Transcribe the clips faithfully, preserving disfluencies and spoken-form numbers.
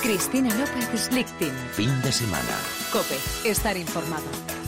Cristina López Schlichting. Fin de semana. COPE. Estar informado.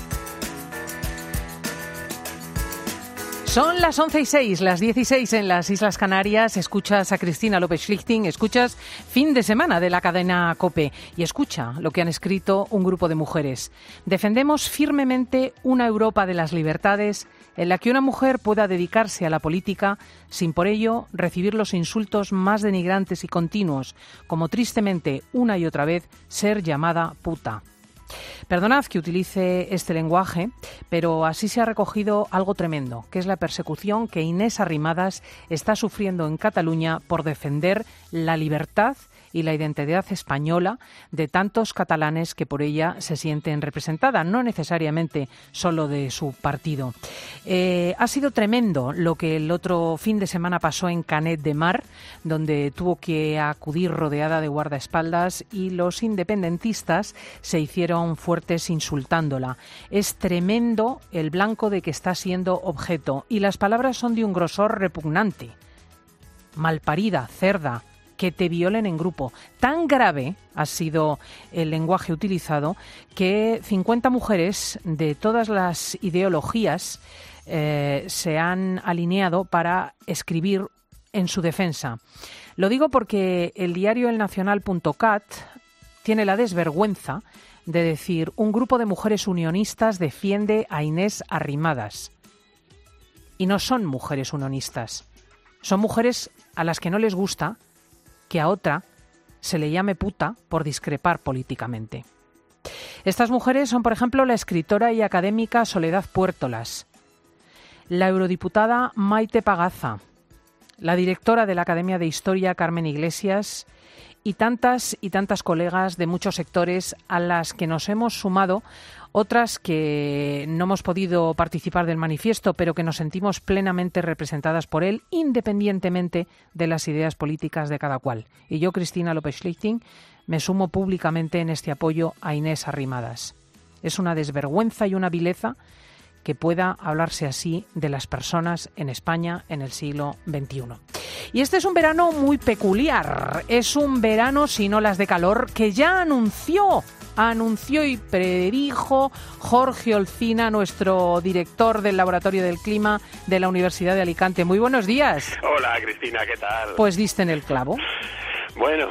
Son las once y seis, las dieciséis en las Islas Canarias. Escuchas a Cristina López Schlichting, escuchas Fin de Semana de la cadena COPE y escucha lo que han escrito un grupo de mujeres. Defendemos firmemente una Europa de las libertades en la que una mujer pueda dedicarse a la política sin por ello recibir los insultos más denigrantes y continuos, como tristemente una y otra vez ser llamada puta. Perdonad que utilice este lenguaje, pero así se ha recogido algo tremendo, que es la persecución que Inés Arrimadas está sufriendo en Cataluña por defender la libertad y la identidad española de tantos catalanes que por ella se sienten representadas, no necesariamente solo de su partido. Eh, ha sido tremendo lo que el otro fin de semana pasó en Canet de Mar, donde tuvo que acudir rodeada de guardaespaldas y los independentistas se hicieron fuertes insultándola. Es tremendo el blanco de que está siendo objeto y las palabras son de un grosor repugnante. Malparida, cerda, que te violen en grupo. Tan grave ha sido el lenguaje utilizado que cincuenta mujeres de todas las ideologías eh, se han alineado para escribir en su defensa. Lo digo porque el diario elnacional punto cat tiene la desvergüenza de decir: un grupo de mujeres unionistas defiende a Inés Arrimadas. Y no son mujeres unionistas. Son mujeres a las que no les gusta que a otra se le llame puta por discrepar políticamente. Estas mujeres son, por ejemplo, la escritora y académica Soledad Puertolas, la eurodiputada Maite Pagaza, la directora de la Academia de Historia Carmen Iglesias y tantas y tantas colegas de muchos sectores a las que nos hemos sumado, otras que no hemos podido participar del manifiesto, pero que nos sentimos plenamente representadas por él, independientemente de las ideas políticas de cada cual. Y yo, Cristina López Schlichting, me sumo públicamente en este apoyo a Inés Arrimadas. Es una desvergüenza y una vileza que pueda hablarse así de las personas en España en el siglo veintiuno. Y este es un verano muy peculiar. Es un verano sin olas de calor que ya anunció Anunció y predijo Jorge Olcina, nuestro director del Laboratorio del Clima de la Universidad de Alicante. Muy buenos días. Hola, Cristina, ¿qué tal? Pues diste en el clavo. Bueno.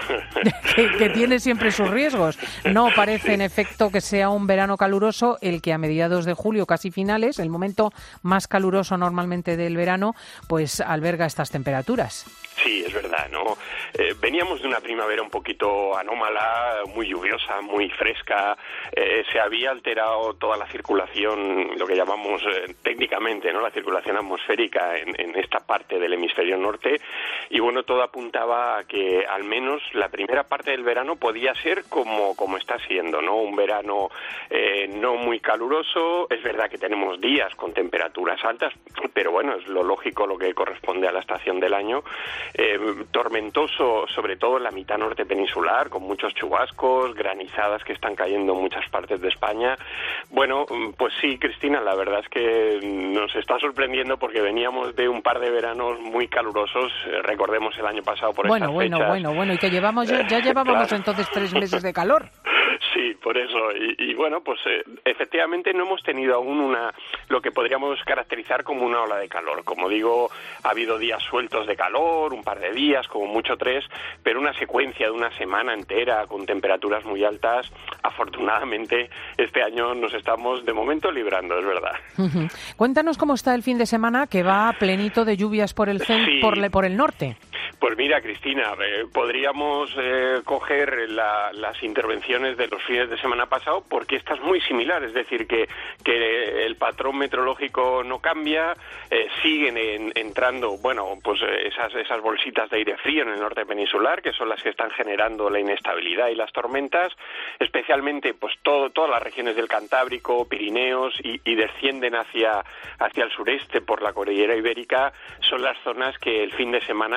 que, que tiene siempre sus riesgos. No parece, en efecto, que sea un verano caluroso el que a mediados de julio, casi finales, el momento más caluroso normalmente del verano, pues alberga estas temperaturas. Sí, es verdad, ¿no? Eh, veníamos de una primavera un poquito anómala, muy lluviosa, muy fresca. Eh, se había alterado toda la circulación, lo que llamamos eh, técnicamente, ¿no?, la circulación atmosférica en, en esta parte del hemisferio norte. Y bueno, todo apuntaba a que al menos la primera parte del verano podía ser como, como está siendo, ¿no? Un verano eh, no muy caluroso. Es verdad que tenemos días con temperaturas altas, pero bueno, es lo lógico, lo que corresponde a la estación del año. Eh, tormentoso, sobre todo en la mitad norte peninsular, con muchos chubascos, granizadas que están cayendo en muchas partes de España. Bueno, pues sí, Cristina, la verdad es que nos está sorprendiendo porque veníamos de un par de veranos muy calurosos. Eh, recordemos el año pasado por bueno, estas bueno, fechas. Bueno, bueno, bueno, y que llevamos, ya, ya llevábamos claro. entonces tres meses de calor. Sí, por eso. Y, y bueno, pues eh, efectivamente no hemos tenido aún una, lo que podríamos caracterizar como una ola de calor. Como digo, ha habido días sueltos de calor, un par de días, como mucho tres, pero una secuencia de una semana entera con temperaturas muy altas, afortunadamente este año nos estamos de momento librando, es verdad. Uh-huh. Cuéntanos cómo está el fin de semana, que va plenito de lluvias por el cen- sí. por, le- por el norte. Pues mira, Cristina, eh, podríamos eh, coger la, las intervenciones de los fines de semana pasado porque esta es muy similar, es decir, que, que el patrón meteorológico no cambia, eh, siguen en, entrando, bueno, pues eh, esas, esas bolsitas de aire frío en el norte peninsular, que son las que están generando la inestabilidad y las tormentas, especialmente pues todo, todas las regiones del Cantábrico, Pirineos y, y descienden hacia, hacia el sureste por la cordillera ibérica, son las zonas que el fin de semana se van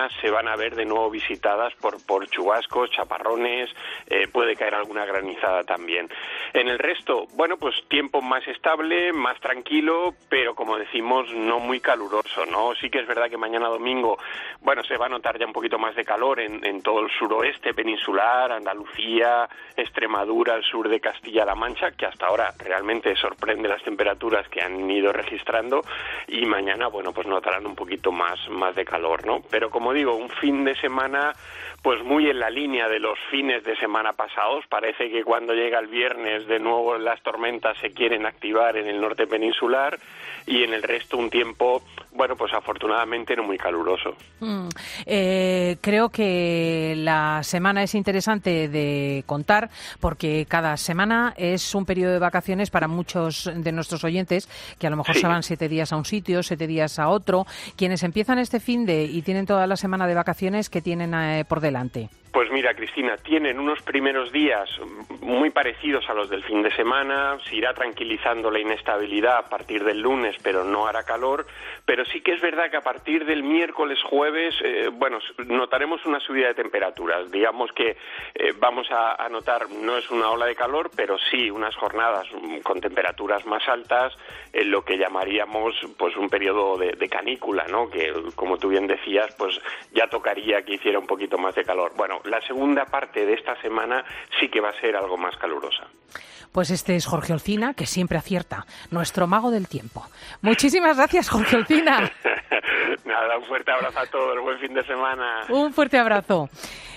van a ver de nuevo visitadas por, por chubascos, chaparrones, eh, puede caer alguna granizada también. En el resto, bueno, pues tiempo más estable, más tranquilo, pero como decimos, no muy caluroso, ¿no? Sí que es verdad que mañana domingo, bueno, se va a notar ya un poquito más de calor en, en todo el suroeste peninsular, Andalucía, Extremadura, el sur de Castilla-La Mancha, que hasta ahora realmente sorprende las temperaturas que han ido registrando, y mañana, bueno, pues notarán un poquito más, más de calor, ¿no? Pero como digo, un fin de semana pues muy en la línea de los fines de semana pasados. Parece que cuando llega el viernes de nuevo las tormentas se quieren activar en el norte peninsular, y en el resto un tiempo, bueno, pues afortunadamente no muy caluroso. Mm, eh, creo que la semana es interesante de contar porque cada semana es un periodo de vacaciones para muchos de nuestros oyentes que a lo mejor Sí. se van siete días a un sitio, siete días a otro. Quienes empiezan este fin de y tienen toda la semana de vacaciones, ¿qué tienen eh, por delante? Pues mira, Cristina, tienen unos primeros días muy parecidos a los del fin de semana, se irá tranquilizando la inestabilidad a partir del lunes, pero no hará calor, pero sí que es verdad que a partir del miércoles, jueves, eh, bueno, notaremos una subida de temperaturas. Digamos que eh, vamos a, a notar, no es una ola de calor, pero sí unas jornadas con temperaturas más altas, en lo que llamaríamos pues un periodo de, de canícula, ¿no? Que, como tú bien decías, pues ya tocaría que hiciera un poquito más de calor. Bueno, la segunda parte de esta semana sí que va a ser algo más calurosa. Pues este es Jorge Olcina, que siempre acierta, nuestro mago del tiempo. Muchísimas gracias, Jorge Olcina. Nada, un fuerte abrazo a todos, buen fin de semana. Un fuerte abrazo.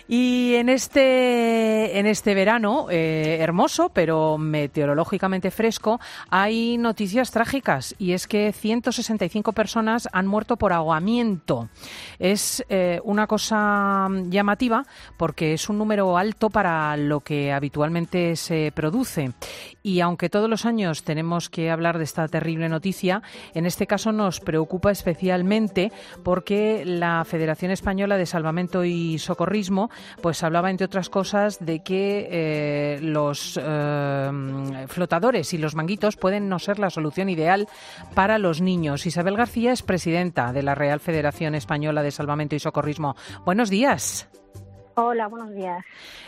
Y en este, en este verano eh, hermoso, pero meteorológicamente fresco, hay noticias trágicas, y es que ciento sesenta y cinco personas han muerto por ahogamiento. Es eh, una cosa llamativa porque es un número alto para lo que habitualmente se produce. Y aunque todos los años tenemos que hablar de esta terrible noticia, en este caso nos preocupa especialmente porque la Federación Española de Salvamento y Socorrismo pues hablaba, entre otras cosas, de que eh, los eh, flotadores y los manguitos pueden no ser la solución ideal para los niños. Isabel García es presidenta de la Real Federación Española de Salvamento y Socorrismo. Buenos días. Hola, buenos días.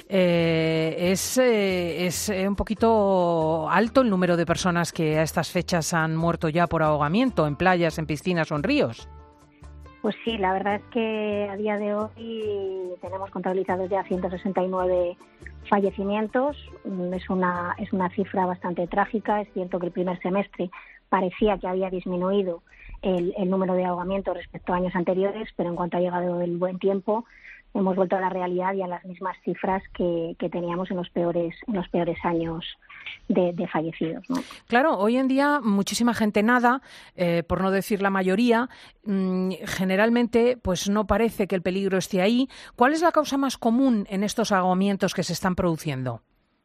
Eh, es, eh, es un poquito alto el número de personas que a estas fechas han muerto ya por ahogamiento en playas, en piscinas o en ríos. Pues sí, la verdad es que a día de hoy tenemos contabilizados ya ciento sesenta y nueve fallecimientos. Es una, es una cifra bastante trágica. Es cierto que el primer semestre parecía que había disminuido el, el número de ahogamientos respecto a años anteriores, pero en cuanto ha llegado el buen tiempo, hemos vuelto a la realidad y a las mismas cifras que, que teníamos en los peores, en los peores años de, de fallecidos, ¿no? Claro, hoy en día muchísima gente nada, eh, por no decir la mayoría. Mmm, generalmente pues no parece que el peligro esté ahí. ¿Cuál es la causa más común en estos ahogamientos que se están produciendo?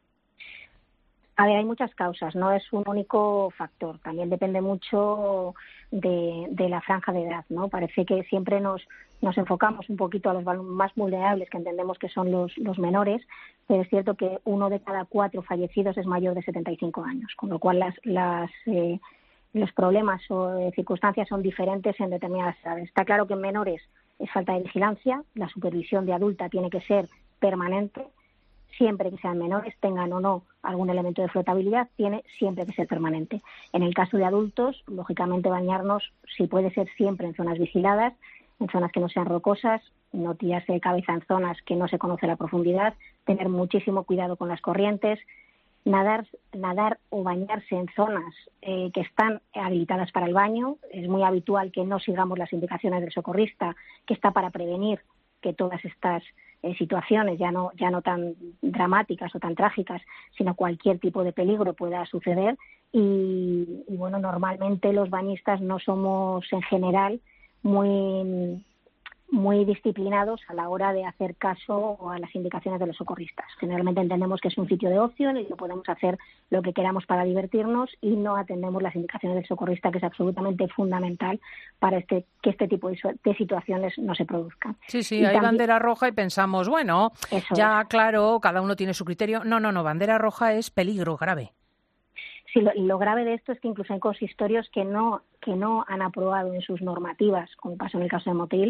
A ver, hay muchas causas, no es un único factor. También depende mucho de, de la franja de edad, ¿no? Parece que siempre nos, nos enfocamos un poquito a los más vulnerables, que entendemos que son los, los menores, pero es cierto que uno de cada cuatro fallecidos es mayor de setenta y cinco años, con lo cual las, las, eh, los problemas o eh, circunstancias son diferentes en determinadas edades. Está claro que en menores es falta de vigilancia, la supervisión de adulta tiene que ser permanente. Siempre que sean menores, tengan o no algún elemento de flotabilidad, tiene siempre que ser permanente. En el caso de adultos, lógicamente bañarnos, si puede ser siempre en zonas vigiladas, en zonas que no sean rocosas, no tirarse de cabeza en zonas que no se conoce la profundidad, tener muchísimo cuidado con las corrientes, nadar, nadar o bañarse en zonas eh, que están habilitadas para el baño. Es muy habitual que no sigamos las indicaciones del socorrista, que está para prevenir que todas estas eh, situaciones, ya no ya no tan dramáticas o tan trágicas, sino cualquier tipo de peligro pueda suceder. Y, y bueno, normalmente los bañistas no somos en general muy muy disciplinados a la hora de hacer caso a las indicaciones de los socorristas. Generalmente entendemos que es un sitio de ocio en el que podemos hacer lo que queramos para divertirnos y no atendemos las indicaciones del socorrista, que es absolutamente fundamental para este, que este tipo de, de situaciones no se produzcan. Sí, sí, y hay también, bandera roja y pensamos, bueno, ya es. claro, cada uno tiene su criterio. No, no, no, bandera roja es peligro grave. Sí, lo, lo grave de esto es que incluso hay consistorios que no, que no han aprobado en sus normativas, como pasó en el caso de Motril,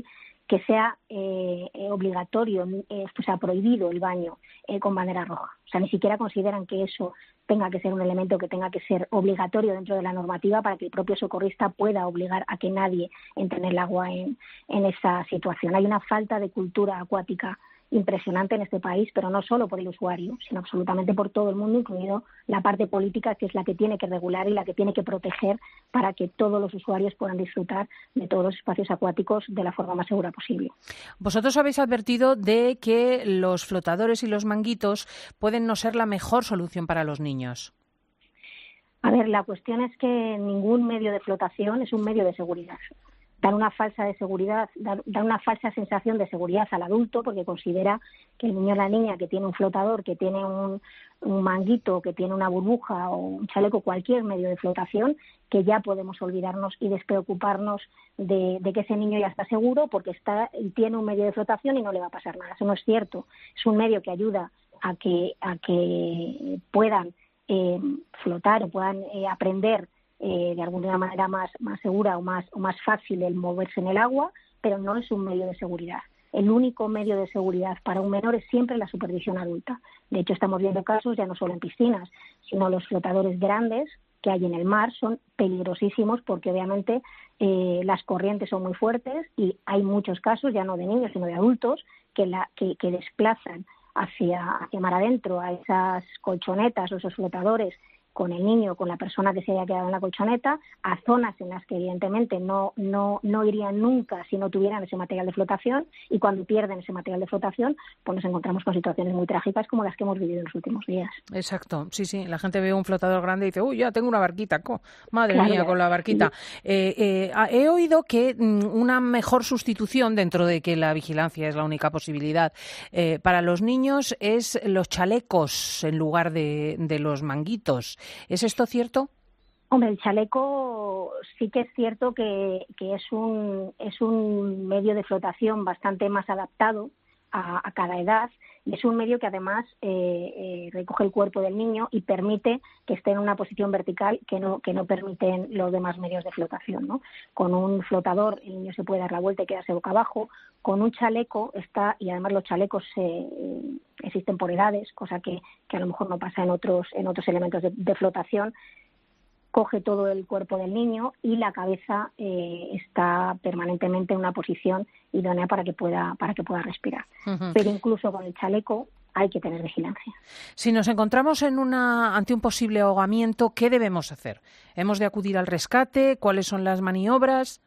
que sea eh, obligatorio, eh, o sea, prohibido el baño eh, con bandera roja. O sea, ni siquiera consideran que eso tenga que ser un elemento que tenga que ser obligatorio dentro de la normativa para que el propio socorrista pueda obligar a que nadie entre en el agua en, en esa situación. Hay una falta de cultura acuática impresionante en este país, pero no solo por el usuario, sino absolutamente por todo el mundo, incluido la parte política, que es la que tiene que regular y la que tiene que proteger para que todos los usuarios puedan disfrutar de todos los espacios acuáticos de la forma más segura posible. Vosotros habéis advertido de que los flotadores y los manguitos pueden no ser la mejor solución para los niños. A ver, la cuestión es que ningún medio de flotación es un medio de seguridad. Dan una falsa de seguridad, dan una falsa sensación de seguridad al adulto porque considera que el niño o la niña que tiene un flotador, que tiene un, un manguito, que tiene una burbuja o un chaleco, cualquier medio de flotación, que ya podemos olvidarnos y despreocuparnos de, de que ese niño ya está seguro porque está y tiene un medio de flotación y no le va a pasar nada. Eso no es cierto. Es un medio que ayuda a que, a que puedan eh, flotar o puedan eh, aprender Eh, de alguna manera más, más segura o más, o más fácil el moverse en el agua, pero no es un medio de seguridad. El único medio de seguridad para un menor es siempre la supervisión adulta. De hecho, estamos viendo casos ya no solo en piscinas, sino los flotadores grandes que hay en el mar son peligrosísimos porque obviamente eh, las corrientes son muy fuertes y hay muchos casos, ya no de niños, sino de adultos, que, la, que, que desplazan hacia, hacia mar adentro a esas colchonetas o esos flotadores con el niño, con la persona que se haya quedado en la colchoneta, a zonas en las que evidentemente no, no, no irían nunca si no tuvieran ese material de flotación, y cuando pierden ese material de flotación, pues nos encontramos con situaciones muy trágicas como las que hemos vivido en los últimos días. Exacto, sí, sí, la gente ve un flotador grande y dice, uy, ya tengo una barquita, co. madre claro, mía, con la barquita. Eh, eh, he oído que una mejor sustitución, dentro de que la vigilancia es la única posibilidad, eh, para los niños es los chalecos en lugar de, de los manguitos. ¿Es esto cierto? Hombre, el chaleco sí que es cierto que, que es un es un medio de flotación bastante más adaptado a, a cada edad, y es un medio que además eh, eh, recoge el cuerpo del niño y permite que esté en una posición vertical que no que no permiten los demás medios de flotación, ¿no? Con un flotador el niño se puede dar la vuelta y quedarse boca abajo. Con un chaleco está, y además los chalecos eh, existen por edades, cosa que, que a lo mejor no pasa en otros en otros elementos de, de flotación. Coge todo el cuerpo del niño y la cabeza eh, está permanentemente en una posición idónea para que pueda para que pueda respirar. Uh-huh. Pero incluso con el chaleco hay que tener vigilancia. Si nos encontramos en una ante un posible ahogamiento, ¿qué debemos hacer? ¿Hemos de acudir al rescate? ¿Cuáles son las maniobras?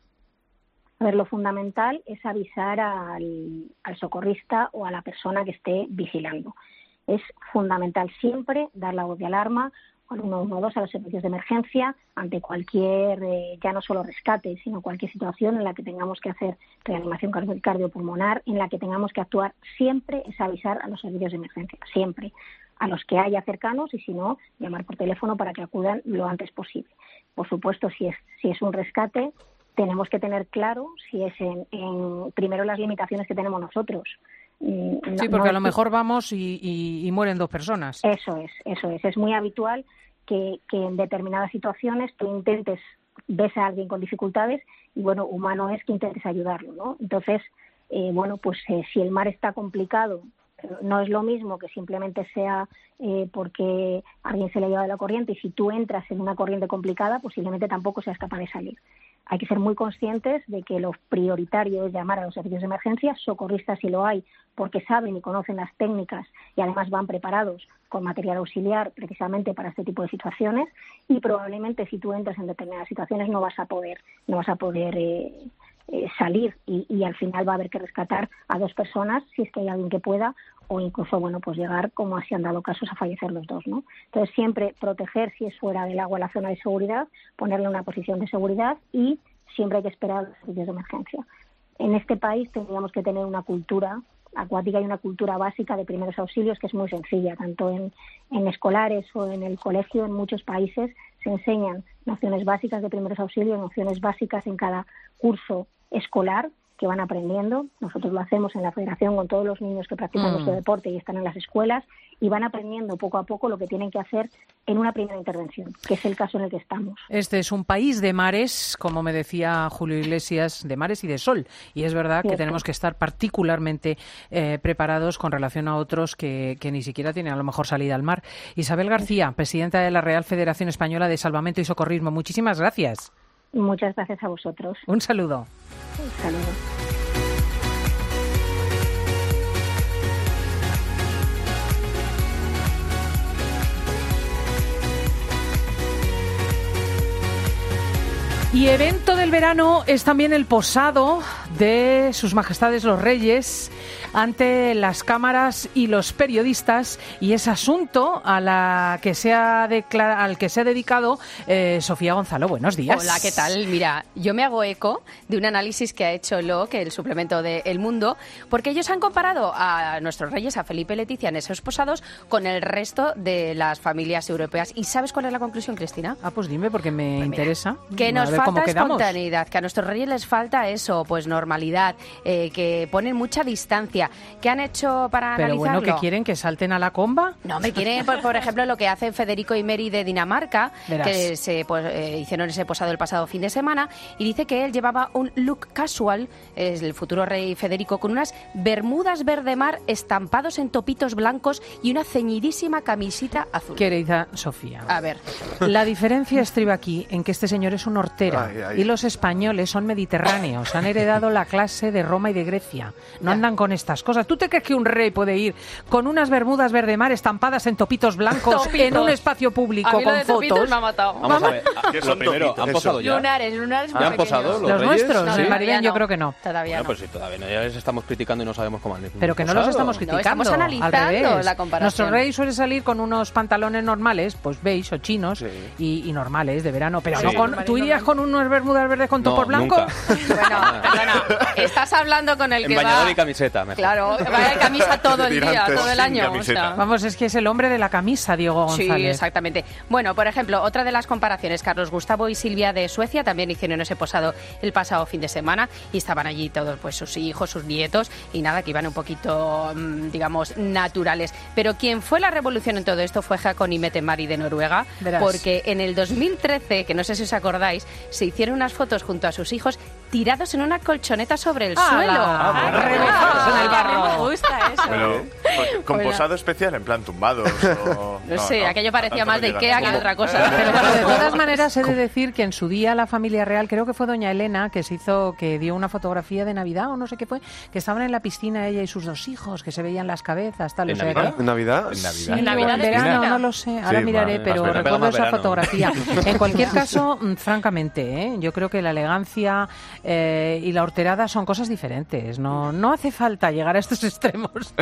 A ver, lo fundamental es avisar al, al socorrista o a la persona que esté vigilando. Es fundamental siempre dar la voz de alarma al uno uno dos, a los servicios de emergencia, ante cualquier, eh, ya no solo rescate, sino cualquier situación en la que tengamos que hacer reanimación cardiopulmonar, en la que tengamos que actuar. Siempre es avisar a los servicios de emergencia, siempre, a los que haya cercanos, y si no, llamar por teléfono para que acudan lo antes posible. Por supuesto, si es, si es un rescate, tenemos que tener claro si es en, en primero las limitaciones que tenemos nosotros. No, sí, porque no a lo mejor vamos y, y, y mueren dos personas. Eso es, eso es. Es muy habitual que, que en determinadas situaciones tú intentes, ves a alguien con dificultades y, bueno, humano es que intentes ayudarlo, ¿no? Entonces, eh, bueno, pues eh, si el mar está complicado, no es lo mismo que simplemente sea eh, porque alguien se le ha llevado la corriente, y si tú entras en una corriente complicada, posiblemente tampoco seas capaz de salir. Hay que ser muy conscientes de que lo prioritario es llamar a los servicios de emergencia, socorristas si lo hay, porque saben y conocen las técnicas y además van preparados con material auxiliar precisamente para este tipo de situaciones, y probablemente si tú entras en determinadas situaciones no vas a poder, no vas a poder eh, eh, salir y, y al final va a haber que rescatar a dos personas si es que hay alguien que pueda, o incluso, bueno, pues llegar, como así han dado casos, a fallecer los dos, ¿no? Entonces, siempre proteger, si es fuera del agua, la zona de seguridad, ponerle una posición de seguridad, y siempre hay que esperar a los servicios de emergencia. En este país tendríamos que tener una cultura acuática y una cultura básica de primeros auxilios que es muy sencilla, tanto en, en escolares o en el colegio. En muchos países se enseñan nociones básicas de primeros auxilios, nociones básicas en cada curso escolar, que van aprendiendo. Nosotros lo hacemos en la federación con todos los niños que practican mm. nuestro deporte y están en las escuelas, y van aprendiendo poco a poco lo que tienen que hacer en una primera intervención, que es el caso en el que estamos. Este es un país de mares, como me decía Julio Iglesias, de mares y de sol. Y es verdad que tenemos que estar particularmente eh, preparados con relación a otros que, que ni siquiera tienen a lo mejor salida al mar. Isabel García, presidenta de la Real Federación Española de Salvamento y Socorrismo. Muchísimas gracias. Muchas gracias a vosotros. Un saludo. Un saludo. Y evento del verano es también el posado de Sus Majestades los Reyes ante las cámaras y los periodistas, y es asunto a la que se ha declar- al que se ha dedicado eh, Sofía Gonzalo. Buenos días. Hola, ¿qué tal? Mira, yo me hago eco de un análisis que ha hecho L O C, el suplemento de El Mundo, porque ellos han comparado a nuestros reyes, a Felipe y Leticia, en esos posados, con el resto de las familias europeas. ¿Y sabes cuál es la conclusión, Cristina? Ah, pues dime, porque me pues interesa. Mira, que nos falta espontaneidad, que a nuestros reyes les falta eso, pues normalidad, eh, que ponen mucha distancia. ¿Qué han hecho para Pero analizarlo? bueno, ¿que quieren que salten a la comba? No, me quieren, por, por ejemplo, lo que hacen Federico y Mary de Dinamarca, Verás. que se pues, eh, hicieron ese posado el pasado fin de semana, y dice que él llevaba un look casual, es el futuro rey Federico, con unas bermudas verde mar estampados en topitos blancos y una ceñidísima camisita azul. Querida Sofía. A ver. La diferencia estriba aquí en que este señor es un hortera Ay, ay. y los españoles son mediterráneos, han heredado la clase de Roma y de Grecia. No Ya. andan con estas cosas. ¿Tú te crees que un rey puede ir con unas bermudas verde mar estampadas en topitos blancos Topitos. en un espacio público A mí lo con de topitos fotos? me ha matado. Vamos a ver, ¿Qué lo son primero, topitos? ¿han posado ya? Lunares, lunares ¿Ya muy han posado pequeños. los Los reyes? nuestros, No, sí, todavía Marilén, yo no. creo que no. Todavía Bueno, no. pues sí, todavía no, ya les estamos criticando y no sabemos cómo han Pero que no los estamos criticando. estamos al analizando revés. la comparación. Nuestro rey suele salir con unos pantalones normales, pues beige o chinos, Sí. y, y normales, de verano. Pero Sí. no con, ¿tú irías con unos bermudas verdes con No, topos blancos? nunca. Bueno, perdona, estás hablando con el En que bañador va... y camiseta, mejor. Claro, va de camisa todo el día, Tirantes todo el sin año. o camiseta. sea. Vamos, es que es el hombre de la camisa, Diego González. Sí, exactamente. Bueno, por ejemplo, otra de las comparaciones, Carlos Gustavo y Silvia de Suecia también hicieron ese posado el pasado fin de semana y estaban allí todos, pues sus hijos, sus nietos, y nada, que iban un poquito, mmm, digamos, naturales. Pero quien fue la revolución en todo esto fue Hakon y Mette Mari de Noruega, Verás. porque en el dos mil trece, que no sé si os acordáis, se hicieron unas fotos junto a sus hijos tirados en una colchoneta sobre el ¡Hala! suelo. Ah, bueno. Ah, Remojados en el a mí barro. me gusta eso. Pero, con- con Hola. posado especial, en plan tumbados o... No sé, aquello parecía más de Ikea que de otra cosa. Pero bueno, de todas maneras he de decir que en su día la familia real, creo que fue doña Elena, que se hizo, que dio una fotografía de Navidad o no sé qué fue, que estaban en la piscina ella y sus dos hijos, que se veían las cabezas, tal. ¿En o sea, Navidad? que- ¿En Navidad? En Navidad. Sí, ¿En Navidad o en de verano, piscina? no lo sé, ahora Sí, miraré, vale, pero más verano. recuerdo esa Verano. fotografía. En cualquier caso, mm, francamente, ¿eh? yo creo que la elegancia eh, y la horterada son cosas diferentes. No, no hace falta llegar a estos extremos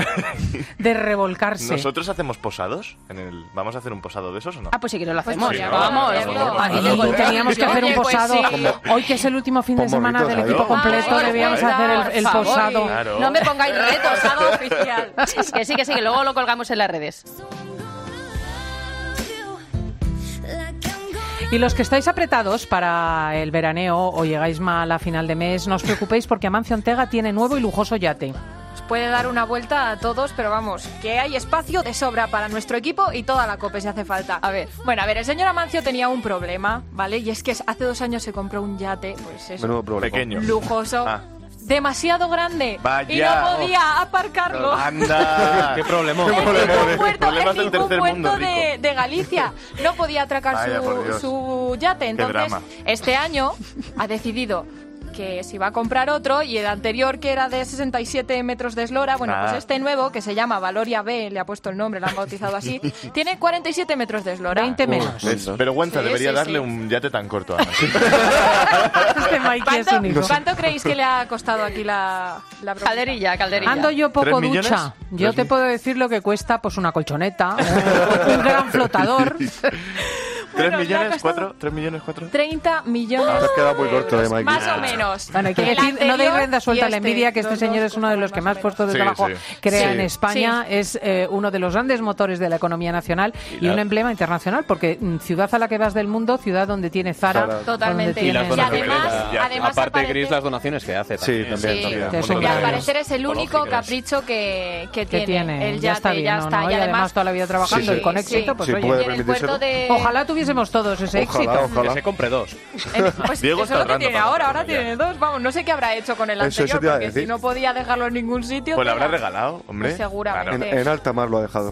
de revolcarse. ¿Nosotros hacemos posados? En el... ¿Vamos a hacer un posado de esos o no? Ah, pues sí que nos lo hacemos. sí, ¿no? Vamos. Por favor. Aquí Y tengo el- teníamos que hacer un Oye, pues posado. sí. Hoy que es el último fin de Pon semana movitos, del equipo claro. completo, Por debíamos favor, hacer el, el por favor. posado. Claro. No me pongáis retos, posado oficial. Que sí, que sí, que luego lo colgamos en las redes. Y los que estáis apretados para el veraneo o llegáis mal a final de mes, no os preocupéis porque Amancio Ortega tiene nuevo y lujoso yate. Os puede dar una vuelta a todos, pero vamos, que hay espacio de sobra para nuestro equipo y toda la COPE si hace falta. A ver. Bueno, a ver, el señor Amancio tenía un problema, ¿vale? Y es que hace dos años se compró un yate, pues eso, Menudo problema. Pequeño. lujoso, Ah. demasiado grande. Vaya. Y no podía aparcarlo. ¡Anda! ¿Qué problema? ¿Qué En problema? ningún puerto, Problemas en del ningún tercer mundo, puerto de, rico. de Galicia. No podía atracar Vaya, por su, Dios. su yate. Entonces, drama. este año ha decidido que se iba a comprar otro, y el anterior, que era de sesenta y siete metros de eslora, bueno, Ah. pues este nuevo, que se llama Valoria B, le ha puesto el nombre, lo han bautizado así, tiene cuarenta y siete metros de eslora. veinte menos. Es vergüenza, Sí, debería sí, darle sí. un yate tan corto a Ana. Este Mikey es ¿Cuánto, único. cuánto creéis que le ha costado aquí la, la bromita? Calderilla, calderilla. Ando yo poco ¿Tres millones? ducha. Yo ¿Tres te mil? puedo decir lo que cuesta pues una colchoneta, un, un gran flotador. ¿Tres Nos millones? ha costado ¿Cuatro? ¿Tres millones? ¿Cuatro? treinta millones. Te has quedado muy corto, eh, Mikey. Más o menos. Bueno, hay que El decir, no deis anterior rienda suelta a la y este, envidia, que este los señor dos es uno de los que más costaban puestos de Sí, trabajo sí. crea Sí. en España, Sí. es eh, uno de los grandes motores de la economía nacional y, Y la- un emblema internacional, porque mm, ciudad a la que vas del mundo, ciudad donde tiene Zara, Zara. Totalmente. donde Y las tiene- Y donaciones. además- Ya, además aparte, aparece- Gris, las donaciones que hace Sí, también. también, Sí. también. Que es Muy un Y al gran- parecer es el único ecológicas. capricho que, que que tiene. tiene. El Ya está yate, bien, ya ¿no? está. ¿no? Y además, toda la vida trabajando Sí, y con sí. éxito, pues Sí, oye. puede y en el puerto de... Ojalá tuviésemos todos ese Ojalá, éxito. ojalá. Que se compre dos. En- Pues Diego eso está es lo que ahorrando tiene para ahora, ahora comprarlo ya. tiene dos. Vamos, no sé qué habrá hecho con el Eso- eso anterior, te iba a porque decir. si no podía dejarlo en ningún sitio... Pues lo tela. habrá regalado, hombre. Pues seguramente. En, en alta mar lo ha dejado.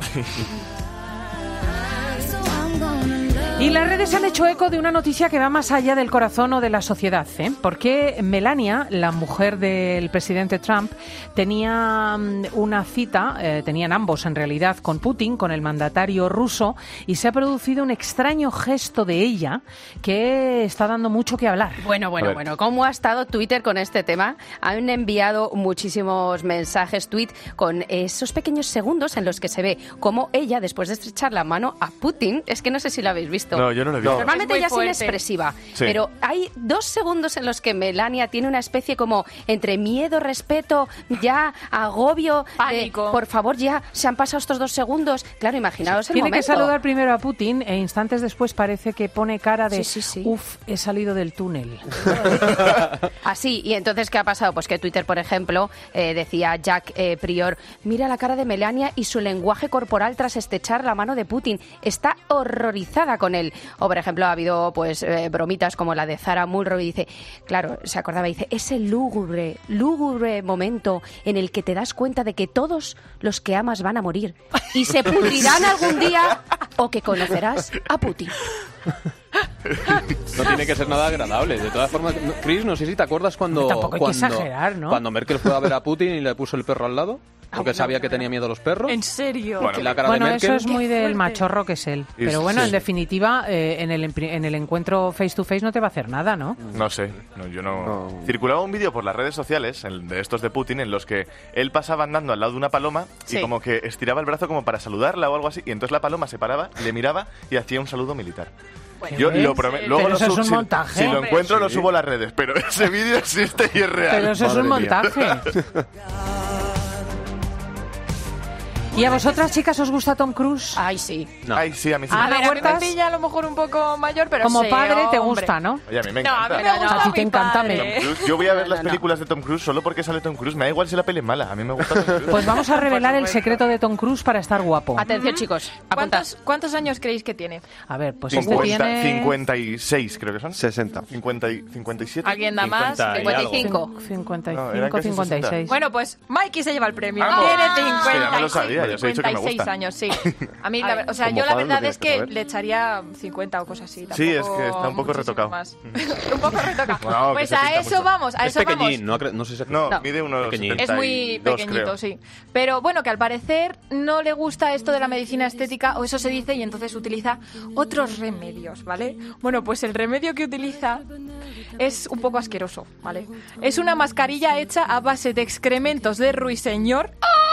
Y las redes han hecho eco de una noticia que va más allá del corazón o de la sociedad, ¿eh? Porque Melania, la mujer del presidente Trump, tenía mm, una cita, eh, tenían ambos en realidad, con Putin, con el mandatario ruso, y se ha producido un extraño gesto de ella que está dando mucho que hablar. Bueno, A bueno, ver. bueno, ¿cómo ha estado Twitter con este tema? Han enviado muchísimos mensajes, tweet, con esos pequeños segundos en los que se ve cómo ella, después de estrechar la mano a Putin, es que no sé si lo habéis visto. No, yo no lo he visto. Normalmente Es muy ella es fuerte. inexpresiva, Sí. pero hay dos segundos en los que Melania tiene una especie como entre miedo, respeto, ya agobio, de, Pánico. por favor, ya se han pasado estos dos segundos. Claro, imaginaos el Tiene momento. que saludar primero a Putin e instantes después parece que pone cara de Sí, sí, sí. uff, he salido del túnel. Así, y entonces, ¿qué ha pasado? Pues que Twitter, por ejemplo, eh, decía Jack eh, Prior, mira la cara de Melania y su lenguaje corporal tras estrechar la mano de Putin. Está horrorizada con él. O, por ejemplo, ha habido pues eh, bromitas como la de Zara Mulroy, dice, claro, se acordaba, dice, ese lúgubre, lúgubre momento en el que te das cuenta de que todos los que amas van a morir y se pudrirán algún día o que conocerás a Putin. No tiene que ser nada agradable. De todas formas, no- Chris, no sé si te acuerdas cuando, Tampoco hay que cuando, exagerar, ¿no? cuando Merkel fue a ver a Putin y le puso el perro al lado, porque Ah, sabía no, que no, tenía miedo a los perros. ¿En serio? Y la cara Bueno, de Merkel. eso es muy Qué del fuerte. machorro que es él. Y Pero bueno, sí. en definitiva, eh, en, el, empri- en el encuentro face to face no te va a hacer nada, ¿no? No sé, no, yo no... No. Circulaba un vídeo por las redes sociales, el de estos de Putin, en los que él pasaba andando al lado de una paloma Sí. y como que estiraba el brazo como para saludarla o algo así, y entonces la paloma se paraba, le miraba y hacía un saludo militar. Yo ¿ves? lo prometo. Pero Luego lo eso es sub- un si- montaje. Si lo Hombre, encuentro, lo sí. subo a las redes, pero ese vídeo existe y es real. Pero eso es un Madre mía. montaje. ¿Y a vosotras, chicas, os gusta Tom Cruise? Ay, sí. No. Ay, sí, a mí sí. A Ana ver, a mí me Huertas, pilla a lo mejor un poco mayor, pero como sí, padre te hombre. gusta, ¿no? Oye, a mí me No, a encanta. mí me gusta A ti mi te encanta, padre. me- Tom Cruise. Yo voy a ver No, las no, no. películas de Tom Cruise solo porque sale Tom Cruise. Me da igual si la peli es mala. A mí me gusta Tom Cruise. Pues vamos a revelar el supuesto. secreto de Tom Cruise para estar guapo. Atención, chicos, apuntad. ¿Cuántos, ¿Cuántos años creéis que tiene? A ver, pues este cincuenta, tiene... cincuenta y seis, creo que son. sesenta. cincuenta y, cincuenta y siete. ¿Alguien da más? cincuenta y cincuenta y algo. cinco. cincuenta y No, cinco, eran casi cincuenta y seis. Bueno, pues Mikey se lleva el premio. Vamos. Tiene Sí, cincuenta ya me lo sabía, ya os he dicho que me cincuenta y seis gusta. años, sí. A mí, A la, ver, o sea, como yo la padre lo verdad tienes es que que saber. le echaría cincuenta o cosas así. Sí, es tampoco que está un poco muchísimo retocado. más. un poco retocado. No, que Pues se a pinta eso mucho. vamos, a Es eso vamos. pequeñín, no, cre- no sé si... No, No. mide unos Pequeñín. setenta Es muy y dos, pequeñito, creo. sí. Pero bueno, que al parecer no le gusta esto de la medicina estética, o eso se dice, y entonces utiliza otros remedios, ¿vale? Bueno, pues el remedio que utiliza es un poco asqueroso, ¿vale? Es una mascarilla hecha a base de excrementos de ruiseñor,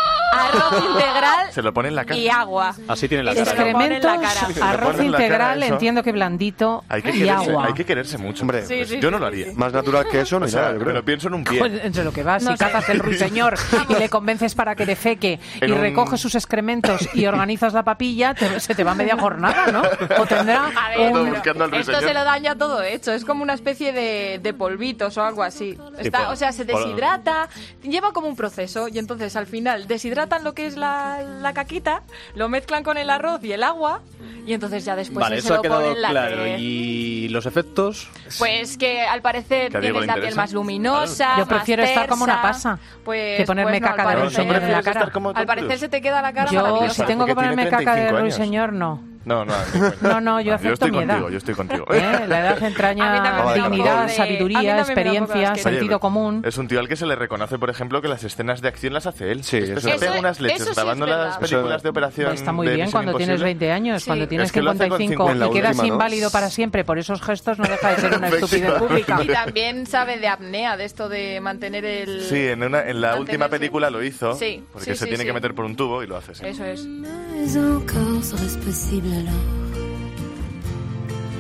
arroz integral Se lo pone en la cara. y agua. Así tiene la Y se cara. lo pone en la Excrementos, cara. Se lo arroz pone en la cara integral, eso. entiendo que blandito, Hay que, y quererse, agua. hay que quererse mucho. Hombre, Sí, Pues sí, yo sí, no lo sí, haría. sí. Más natural que eso no O hay sea, nada, yo me creo. lo pienso en un pie. Pues entre lo que vas, No si sé. cazas el ruiseñor y le convences para que defeque En y un- recoges sus excrementos y organizas la papilla, te- se te va media jornada, ¿no? O tendrá A ver, Todo un... pero buscando al esto ruiseñor. se lo daña todo hecho, es como una especie de, de polvitos o algo así. Está, por- o sea, se por- deshidrata, lleva como un proceso y entonces al final deshidratan lo que es la, la caquita, lo mezclan con el arroz y el agua y entonces ya después Vale, se eso ha lo quedado ponen la claro. piel. ¿Y los efectos? Pues que al parecer Que a Diego tienes le la piel interesa. más luminosa, Yo prefiero más estar como una tersa, pasa pues, que ponerme pues no, al caca de parecer- ruiseñor en la ¿Prefieres cara. estar como Tom Al parecer Cruise? se te queda la cara Yo, maravillosa. si tengo que Porque tiene ponerme caca de treinta y cinco años. ruiseñor, no. No, no, ni cuenta. No, no, yo acepto estoy mi edad. contigo, yo estoy contigo. ¿Eh? La edad A mí entraña también me da un dignidad, poco de- a mí sabiduría, también me da un poco de experiencia, asquete. sentido común. Es un tío al que se le reconoce, por ejemplo, que las escenas de acción las hace él. Sí, Este eso se es pega verdad. unas leches Eso sí es grabando verdad. las películas de operación. Pues está muy de bien Misión cuando tienes Imposible. veinte años, Sí. cuando tienes Es que lo hace cincuenta y cinco con y cincuenta. quedas En la última, ¿no? inválido para siempre por esos gestos, no deja de ser una estupidez Efectivamente. pública. Y también sabe de apnea, de esto de mantener el... Sí, en, una, en la última Mantenerse. película lo hizo. Sí, Porque sí, se sí, tiene sí. que meter por un tubo y lo hace. Sí. Eso es. Mais encore serait-ce possible alors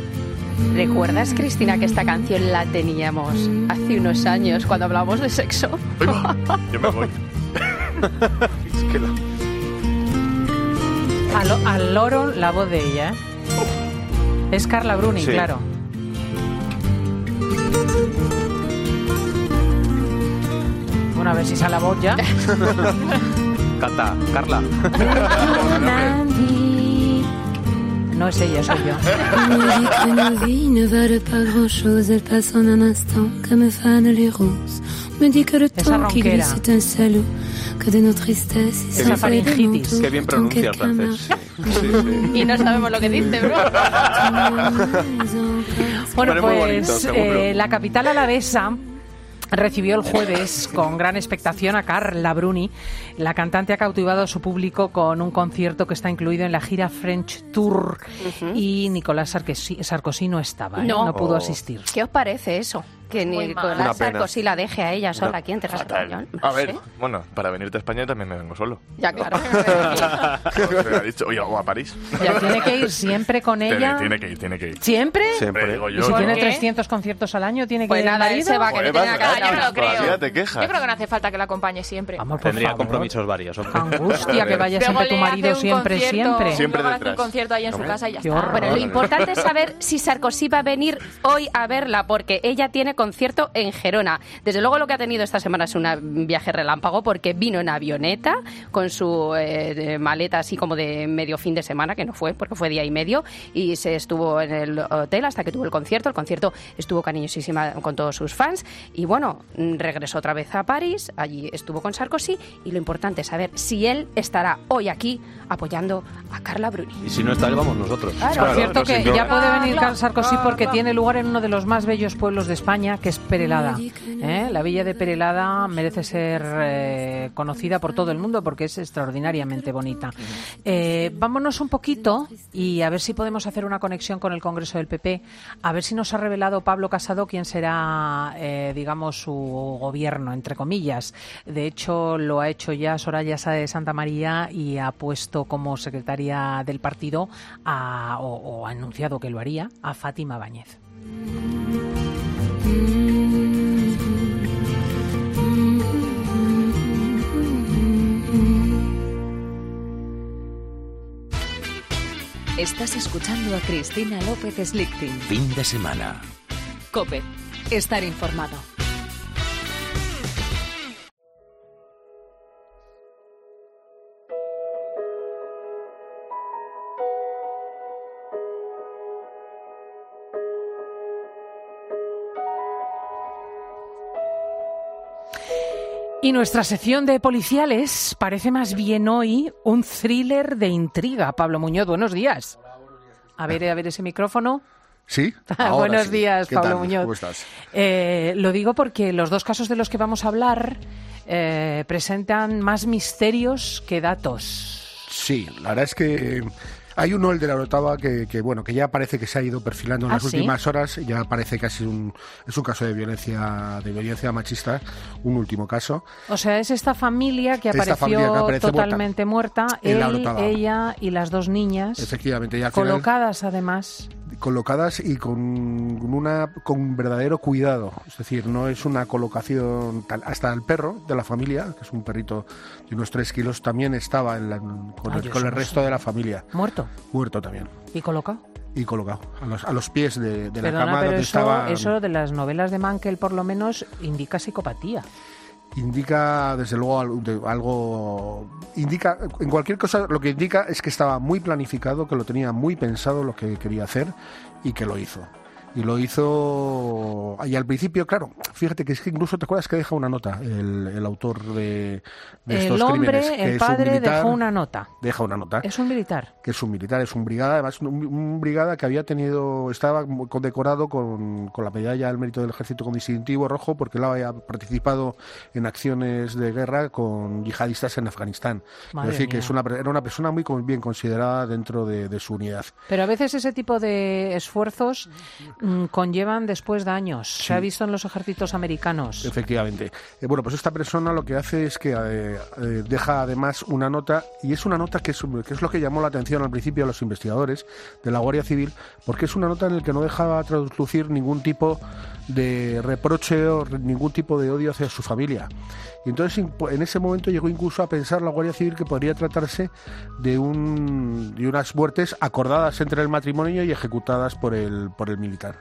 ¿Recuerdas, Cristina, que esta canción la teníamos hace unos años cuando hablábamos de sexo? Yo me voy. Es que la... Al, al loro la voz de ella, ¿eh? Es Carla Bruni, Sí. claro. Bueno, a ver si sale la voz ya. Canta, Carla. No es ella, soy yo. Nos vies ne valent pas grand-chose, elles passent en un instant comme fanent les roses. Me dit que le Esa temps qui glisse ronquera. est un salaud, que de nos tristesses il Esa s'en fait des faringitis. manteaux. Qué bien pronuncia el francés. Sí, sí, sí. Y no sabemos lo que dice, bro. Bueno, Pone muy bonito, pues seguro. eh, la capital alavesa recibió el jueves con gran expectación a Carla Bruni. La cantante ha cautivado a su público con un concierto que está incluido en la gira French Tour. Uh-huh. Y Nicolás Sarkozy, Sarkozy no estaba, ¿eh? No. no pudo Oh. asistir. ¿Qué os parece eso? Que Muy mal. Nicolás Una pena. Sarkozy la deje a ella sola No, aquí en tierras fatal. españolas. A ver, bueno, para venirte a España también me vengo solo. Ya, claro. O sea, ha dicho, oye, o a París. Ya tiene que ir siempre con Tiene, ella. tiene que ir, tiene que ir. ¿Siempre? Siempre digo ¿Y yo, si ¿no? tiene qué? trescientos conciertos al año, tiene que Pues ir el nada, él marido? se va, que Joder, le tenía vas, que Ah, dar yo no una lo creo. Todavía te quejas. Yo creo que no hace falta que la acompañe siempre. Vamos, por Tendría favor. compromisos varios, hombre. Angustia que vaya Luego siempre tu le marido, hace un siempre, concierto, siempre. Siempre luego le hace un detrás. concierto ahí en su Hombre, casa y ya qué está. horror. Bueno, lo importante es saber si Sarkozy va a venir hoy a verla, porque ella tiene concierto en Gerona. Desde luego lo que ha tenido esta semana es un viaje relámpago, porque vino en avioneta con su eh, maleta así como de medio fin de semana, que no fue, porque fue día y medio, y se estuvo en el hotel hasta que tuvo el concierto. El concierto estuvo cariñosísima con todos sus fans, y bueno, regresó otra vez a París, allí estuvo con Sarkozy, y lo importante es saber si él estará hoy aquí apoyando a Carla Bruni. Y si no está él, vamos nosotros. Por Claro, cierto, no, que sin duda. ya puede venir Carla, Sarkozy porque Carla. tiene lugar en uno de los más bellos pueblos de España, que es Perelada. ¿Eh? La villa de Perelada merece ser eh, conocida por todo el mundo porque es extraordinariamente bonita. Eh, vámonos un poquito y a ver si podemos hacer una conexión con el Congreso del P P, a ver si nos ha revelado Pablo Casado quién será, eh, digamos, su gobierno, entre comillas. De hecho, lo ha hecho ya Soraya Sáez de Santa María y ha puesto como secretaria del partido a, o, o ha anunciado que lo haría a Fátima Báñez. Estás escuchando a Cristina López Slichting. Fin de semana. COPE. Estar informado. Y nuestra sección de policiales parece más bien hoy un thriller de intriga. Pablo Muñoz, buenos días. A ver, a ver ese micrófono. ¿Sí? Buenos sí. días, ¿Qué Pablo tal? Muñoz. ¿Cómo estás? Eh, lo digo porque los dos casos de los que vamos a hablar eh, presentan más misterios que datos. Sí, la verdad es que hay uno, el de la Orotava, que, que bueno, que ya parece que se ha ido perfilando en ¿Ah, las sí? últimas horas. Ya parece casi un es un caso de violencia de violencia machista, un último caso. O sea, es esta familia que Esta apareció familia que aparece totalmente muerta, en la él, Orotava. ella y las dos niñas, Efectivamente, ya al final, colocadas además. colocadas y con una con verdadero cuidado, es decir, no es una colocación tal, hasta el perro de la familia, que es un perrito de unos tres kilos, también estaba en la- con, Ay, el, Dios con el mío, resto sí. de la familia, Muerto muerto también y colocado. y colocado a los, a los pies de, de la Perdona, cama pero donde eso, estaba. eso de las novelas de Mankel, por lo menos, indica psicopatía. Indica, desde luego, algo, de- algo. Indica, en cualquier cosa, lo que indica es que estaba muy planificado, que lo tenía muy pensado lo que quería hacer y que lo hizo. Y lo hizo. Y al principio, claro, fíjate que es que incluso te acuerdas que deja una nota el, el autor de, de estos El hombre, crímenes. que el es un padre, militar, dejó una nota. Deja una nota. Es un militar. Que es un militar, es un brigada, además un, un brigada que había tenido, estaba condecorado con, con la medalla al mérito del ejército con distintivo rojo porque él había participado en acciones de guerra con yihadistas en Afganistán. Madre es decir, que mía. es una, era una persona muy con- bien considerada dentro de, de su unidad. Pero a veces ese tipo de esfuerzos mm, conllevan después daños. Sí. Se ha visto en los ejércitos americanos. Efectivamente. Eh, bueno, pues esta persona lo que hace es que eh, eh, deja además una nota, y es una nota que es, que es lo que llamó la atención al principio a los investigadores de la Guardia Civil, porque es una nota en la que no dejaba traducir ningún tipo de reproche o ningún tipo de odio hacia su familia. Y entonces en ese momento llegó incluso a pensar la Guardia Civil que podría tratarse de, un, de unas muertes acordadas entre el matrimonio y ejecutadas por el, por el militar.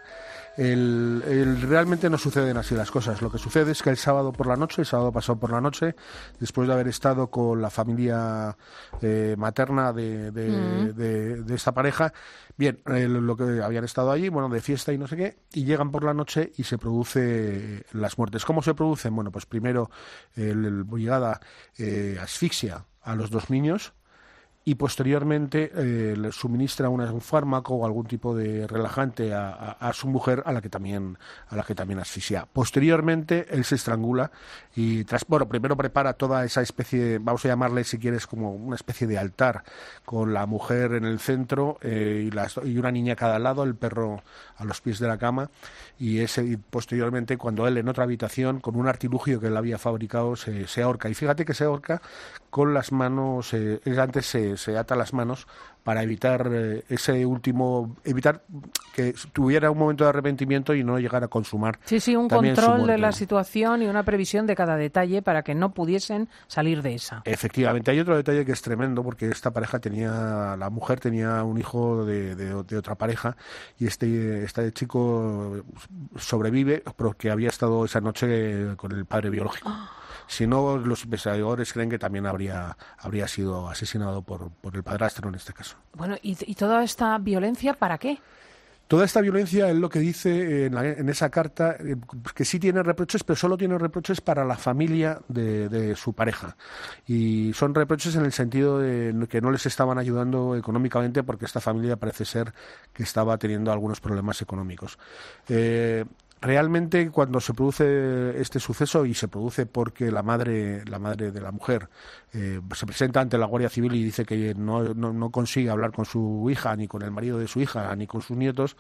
El, el, realmente no suceden así las cosas. Lo que sucede es que el sábado por la noche, el sábado pasado por la noche, después de haber estado con la familia eh, materna de, de, mm. de, de esta pareja, bien, eh, lo que habían estado allí, bueno, de fiesta y no sé qué, y llegan por la noche y se produce las muertes. ¿Cómo se producen? Bueno, pues primero el, el llegada eh, asfixia a los dos niños, y posteriormente eh, le suministra una, un fármaco o algún tipo de relajante a, a, a su mujer, a la que también a la que también asfixia. Posteriormente él se estrangula y tras bueno primero prepara toda esa especie, vamos a llamarle si quieres como una especie de altar con la mujer en el centro eh, y, las, y una niña a cada lado, el perro a los pies de la cama, y ese y posteriormente cuando él en otra habitación con un artilugio que él había fabricado se, se ahorca, y fíjate que se ahorca con las manos, eh, él antes se se ata las manos para evitar eh, ese último, evitar que tuviera un momento de arrepentimiento y no llegara a consumar. Sí, sí, un control de la situación y una previsión de cada detalle para que no pudiesen salir de esa. Efectivamente, hay otro detalle que es tremendo, porque esta pareja tenía, la mujer tenía un hijo de, de, de otra pareja, y este, este chico sobrevive porque había estado esa noche con el padre biológico. Oh. Si no, los investigadores creen que también habría habría sido asesinado por, por el padrastro en este caso. Bueno, ¿y, y toda esta violencia para qué? Toda esta violencia, él lo que dice en, la, en esa carta, eh, que sí tiene reproches, pero solo tiene reproches para la familia de, de su pareja. Y son reproches en el sentido de que no les estaban ayudando económicamente, porque esta familia parece ser que estaba teniendo algunos problemas económicos. Eh, Realmente cuando se produce este suceso, y se produce porque la madre la madre de la mujer eh, se presenta ante la Guardia Civil y dice que no, no, no consigue hablar con su hija, ni con el marido de su hija, ni con sus nietos,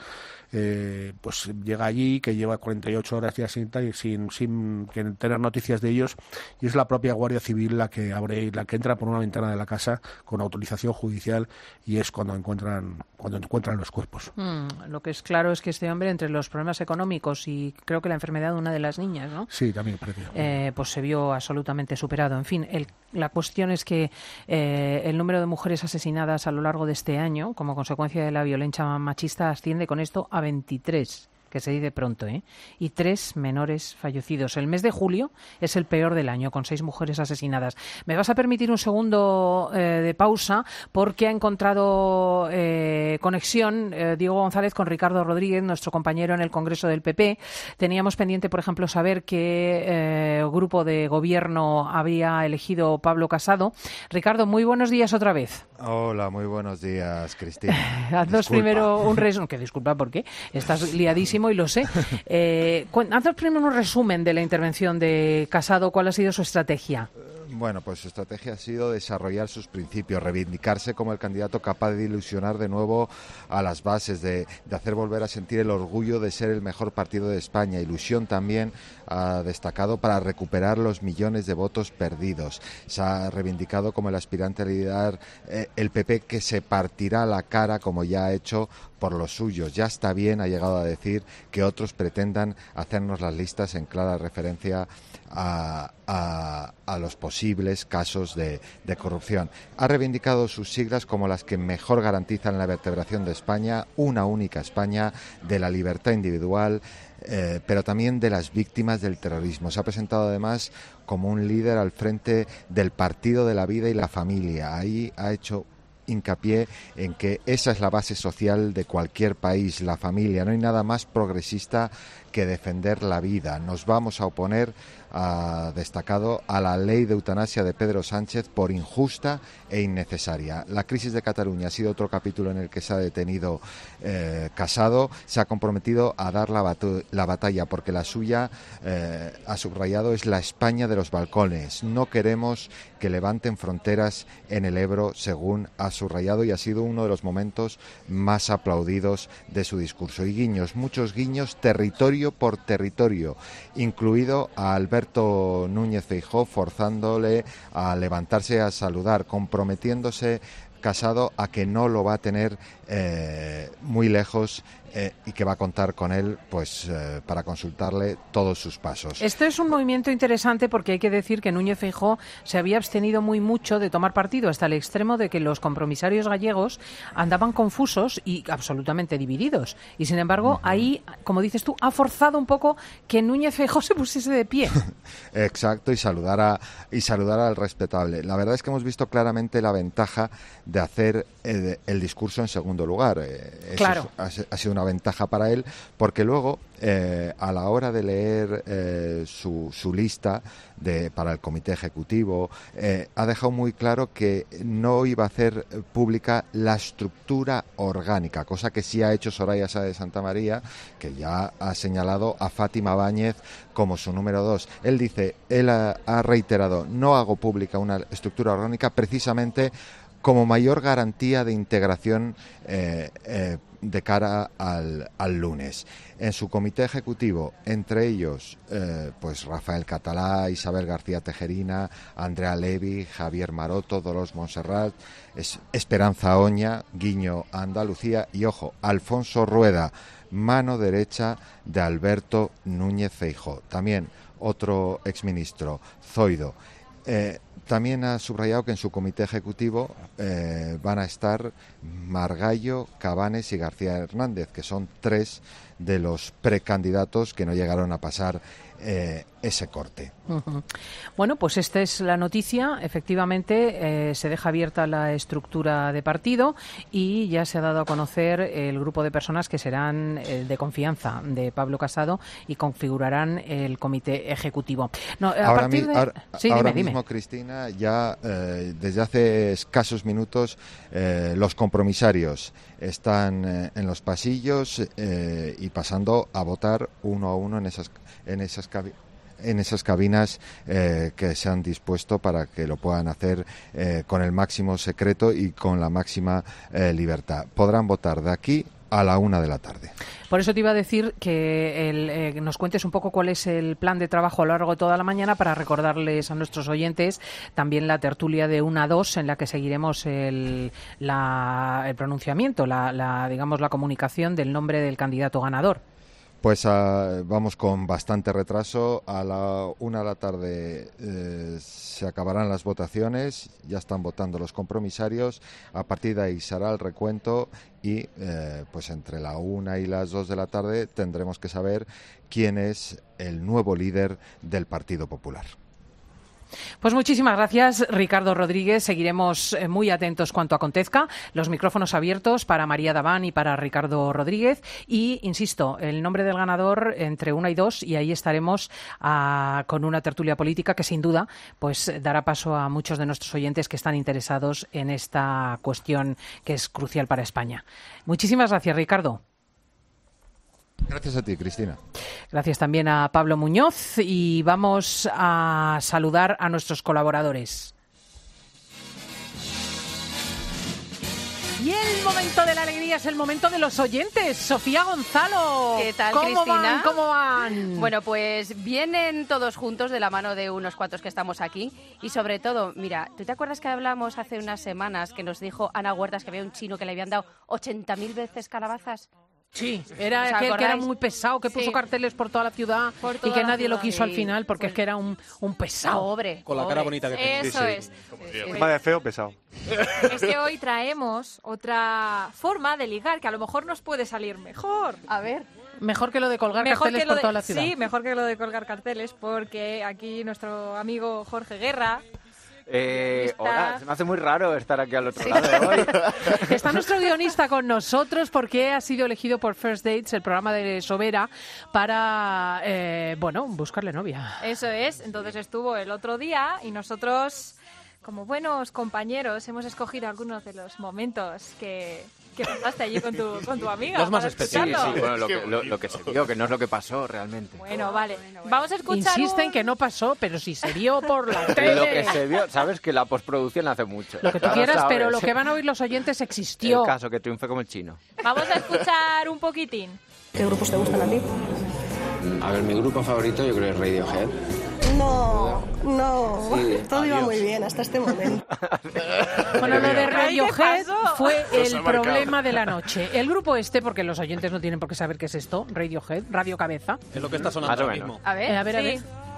eh, pues llega allí, que lleva cuarenta y ocho horas ya sin, sin, sin tener noticias de ellos, y es la propia Guardia Civil la que abre, la que entra por una ventana de la casa con autorización judicial, y es cuando encuentran cuando encuentran los cuerpos. Mm, lo que es claro es que este hombre, entre los problemas económicos y y creo que la enfermedad de una de las niñas, ¿no? Sí, también parecía. Eh, pues se vio absolutamente superado. En fin, el, la cuestión es que eh, el número de mujeres asesinadas a lo largo de este año, como consecuencia de la violencia machista, asciende con esto a veintitrés. Que se dice pronto, ¿eh? Y tres menores fallecidos. El mes de julio es el peor del año, con seis mujeres asesinadas. Me vas a permitir un segundo eh, de pausa, porque ha encontrado eh, conexión eh, Diego González con Ricardo Rodríguez, nuestro compañero en el Congreso del P P. Teníamos pendiente, por ejemplo, saber qué eh, grupo de gobierno había elegido Pablo Casado. Ricardo, muy buenos días otra vez. Hola, muy buenos días, Cristina. Haznos primero un resumen, que disculpa, ¿por qué? Estás liadísimo y lo sé. Eh, haznos primero un resumen de la intervención de Casado. ¿Cuál ha sido su estrategia? Bueno, pues su estrategia ha sido desarrollar sus principios, reivindicarse como el candidato capaz de ilusionar de nuevo a las bases, de, de hacer volver a sentir el orgullo de ser el mejor partido de España. Ilusión también ha destacado para recuperar los millones de votos perdidos. Se ha reivindicado como el aspirante a liderar eh, el P P, que se partirá la cara, como ya ha hecho, por los suyos. Ya está bien, ha llegado a decir, que otros pretendan hacernos las listas, en clara referencia a, a, a los posibles casos de, de corrupción. Ha reivindicado sus siglas como las que mejor garantizan la vertebración de España, una única España, de la libertad individual, eh, pero también de las víctimas del terrorismo. Se ha presentado además como un líder al frente del Partido de la Vida y la Familia. Ahí ha hecho hincapié en que esa es la base social de cualquier país, la familia. No hay nada más progresista que defender la vida. Nos vamos a oponer, ha destacado, a la ley de eutanasia de Pedro Sánchez por injusta e innecesaria. La crisis de Cataluña ha sido otro capítulo en el que se ha detenido eh, Casado. Se ha comprometido a dar la, batu- la batalla porque la suya, eh, ha subrayado, es la España de los balcones. No queremos que levanten fronteras en el Ebro, según ha subrayado, y ha sido uno de los momentos más aplaudidos de su discurso. Y guiños, muchos guiños, territorio por territorio, incluido a Alberto Núñez Feijóo, forzándole a levantarse a saludar, comprometiéndose Casado a que no lo va a tener eh, muy lejos eh, y que va a contar con él pues eh, para consultarle todos sus pasos. Este es un movimiento interesante porque hay que decir que Núñez Feijóo se había abstenido muy mucho de tomar partido hasta el extremo de que los compromisarios gallegos andaban confusos y absolutamente divididos. Y sin embargo, uh-huh. ahí, como dices tú, ha forzado un poco que Núñez Feijóo se pusiese de pie. Exacto, y saludar a, y saludar al respetable. La verdad es que hemos visto claramente la ventaja de hacer el, el discurso en segundo lugar. Eh, claro. Eso ha, ha sido una ventaja para él, porque luego, eh, a la hora de leer eh, su, su lista de, para el comité ejecutivo, eh, ha dejado muy claro que no iba a hacer pública la estructura orgánica, cosa que sí ha hecho Soraya Sáez de Santamaría, que ya ha señalado a Fátima Báñez como su número dos. Él dice, él ha, ha reiterado, no hago pública una estructura orgánica precisamente como mayor garantía de integración eh, eh, de cara al, al lunes. En su comité ejecutivo, entre ellos, eh, pues Rafael Catalá, Isabel García Tejerina, Andrea Levy, Javier Maroto, Dolors Montserrat, es, Esperanza Oña, guiño a Andalucía, y ojo, Alfonso Rueda, mano derecha de Alberto Núñez Feijóo. También otro exministro, Zoido. Eh, también ha subrayado que en su comité ejecutivo eh, van a estar Margallo, Cabanes y García Hernández, que son tres de los precandidatos que no llegaron a pasar eh, ese corte. Uh-huh. Bueno, pues esta es la noticia. Efectivamente, eh, se deja abierta la estructura de partido y ya se ha dado a conocer el grupo de personas que serán eh, de confianza de Pablo Casado y configurarán el comité ejecutivo. No, a ahora partir mi, de... ahora, sí, ahora dime, mismo, dime. Cristina, ya eh, desde hace escasos minutos eh, los compromisarios están eh, en los pasillos eh, y pasando a votar uno a uno en esas en esas cabinas. en esas cabinas eh, que se han dispuesto para que lo puedan hacer eh, con el máximo secreto y con la máxima eh, libertad. Podrán votar de aquí a la una de la tarde. Por eso te iba a decir que el, eh, nos cuentes un poco cuál es el plan de trabajo a lo largo de toda la mañana para recordarles a nuestros oyentes también la tertulia de una a dos en la que seguiremos el, la, el pronunciamiento, la, la, digamos, la comunicación del nombre del candidato ganador. Pues uh, vamos con bastante retraso. A la una de la tarde eh, se acabarán las votaciones, ya están votando los compromisarios. A partir de ahí será el recuento y eh, pues entre la una y las dos de la tarde tendremos que saber quién es el nuevo líder del Partido Popular. Pues muchísimas gracias, Ricardo Rodríguez. Seguiremos muy atentos cuanto acontezca. Los micrófonos abiertos para María Daván y para Ricardo Rodríguez. Y, insisto, el nombre del ganador entre una y dos, y ahí estaremos uh, con una tertulia política que, sin duda, pues dará paso a muchos de nuestros oyentes que están interesados en esta cuestión que es crucial para España. Muchísimas gracias, Ricardo. Gracias a ti, Cristina. Gracias también a Pablo Muñoz y vamos a saludar a nuestros colaboradores. Y el momento de la alegría es el momento de los oyentes. Sofía Gonzalo. ¿Qué tal, ¿Cómo Cristina? van? ¿Cómo van? Bueno, pues vienen todos juntos de la mano de unos cuantos que estamos aquí. Y sobre todo, mira, ¿tú te acuerdas que hablamos hace unas semanas que nos dijo Ana Huertas que había un chino que le habían dado ochenta mil veces calabazas? Sí, era aquel que era muy pesado, que puso sí. carteles por toda la ciudad y que nadie ciudad, lo quiso sí. al final porque pues, es que era un, un pesado. Pobre. Con la pobre. cara bonita que tenía. Eso sí, es. Sí, sí. Más de feo, pesado. Es que hoy traemos otra forma de ligar que a lo mejor nos puede salir mejor. A ver. Mejor que lo de colgar mejor carteles que lo por de, toda la ciudad. Sí, mejor que lo de colgar carteles porque aquí nuestro amigo Jorge Guerra Eh, hola, se me hace muy raro estar aquí al otro sí. lado hoy. Está nuestro guionista con nosotros porque ha sido elegido por First Dates, el programa de Sobera, para, eh, bueno, buscarle novia. Eso es, entonces estuvo el otro día y nosotros, como buenos compañeros, hemos escogido algunos de los momentos que... que pasaste allí con tu, con tu amiga. Los más especiales. Sí, sí, bueno, lo que, lo, lo que se vio, que no es lo que pasó realmente. Bueno, vale. Vamos a escuchar Insisten un... que no pasó, pero sí se vio por la tele. Lo que se vio, sabes que la postproducción hace mucho. Lo que tú claro, quieras, sabes. pero lo que van a oír los oyentes existió. El caso, que triunfe como el chino. Vamos a escuchar un poquitín. ¿Qué grupos te gustan a ti? A ver, mi grupo favorito yo creo es Radiohead. No, no, sí, todo adiós. iba muy bien hasta este momento. Bueno, lo de Radiohead fue el problema de la noche. El grupo este, porque los oyentes no tienen por qué saber qué es esto, Radiohead, Radio Cabeza. Es lo que está sonando ahora mismo. A ver, eh, a ver, sí. a ver.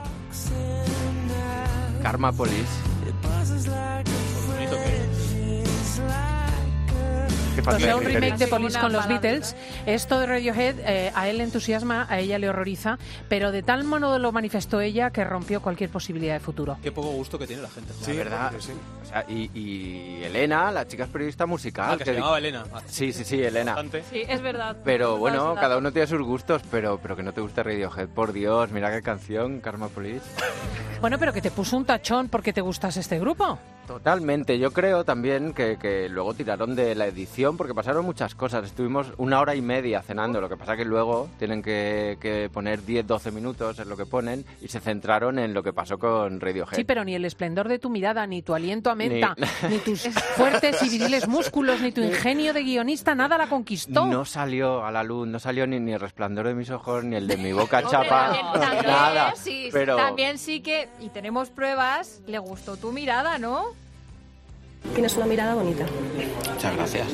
Karma Police. Bonito que O sea, un remake de Police con los Beatles. Esto de Radiohead eh, a él le entusiasma, a ella le horroriza, pero de tal modo lo manifestó ella que rompió cualquier posibilidad de futuro. Qué poco gusto que tiene la gente. Sí, verdad. Sí. O sea, y, y Elena, la chica es periodista musical. Ah, que, que se llamaba Elena. Sí, sí, sí, Elena. Bastante. Sí, es verdad. Pero bueno, cada uno tiene sus gustos, pero, pero que no te guste Radiohead. Por Dios, mira qué canción, Karma Police. Bueno, pero que te puso un tachón porque te gustase este grupo. Totalmente, yo creo también que, que luego tiraron de la edición porque pasaron muchas cosas. Estuvimos una hora y media cenando, lo que pasa que luego tienen que, que poner diez doce minutos, es lo que ponen, y se centraron en lo que pasó con Radiohead. Sí, pero ni el esplendor de tu mirada, ni tu aliento a menta, ni, ni tus fuertes y viriles músculos, ni tu ingenio de guionista, nada la conquistó. No salió a la luz, no salió ni, ni el resplandor de mis ojos, ni el de mi boca chapa, también, nada. Sí, pero... También sí que, y tenemos pruebas, le gustó tu mirada, ¿no? Tienes una mirada bonita. Muchas gracias.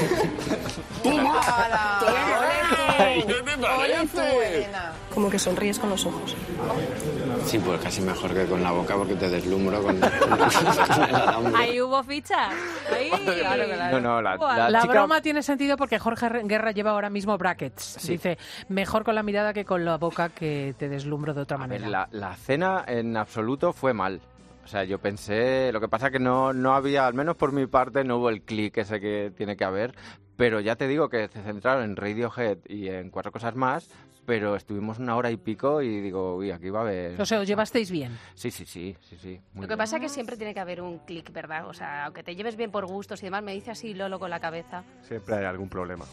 Como que sonríes con los ojos. Sí, pues casi mejor que con la boca porque te deslumbro con, con el alambre. Ahí hubo fichas. Ahí. Claro, claro. No, no, la, La, la la chica... broma tiene sentido porque Jorge Guerra lleva ahora mismo brackets. Sí. Dice, mejor con la mirada que con la boca que te deslumbro de otra A manera. ver, la, la cena en absoluto fue mal. O sea, yo pensé, lo que pasa que no, no había, al menos por mi parte, no hubo el clic ese que tiene que haber, pero ya te digo que se centraron en Radiohead y en cuatro cosas más, pero estuvimos una hora y pico y digo, uy, aquí va a haber... O sea, ¿os llevasteis bien? Sí, sí, sí, sí, sí. Lo que pasa es que siempre tiene que haber un clic, ¿verdad? O sea, aunque te lleves bien por gustos y demás, me dice así Lolo con la cabeza. Siempre hay algún problema.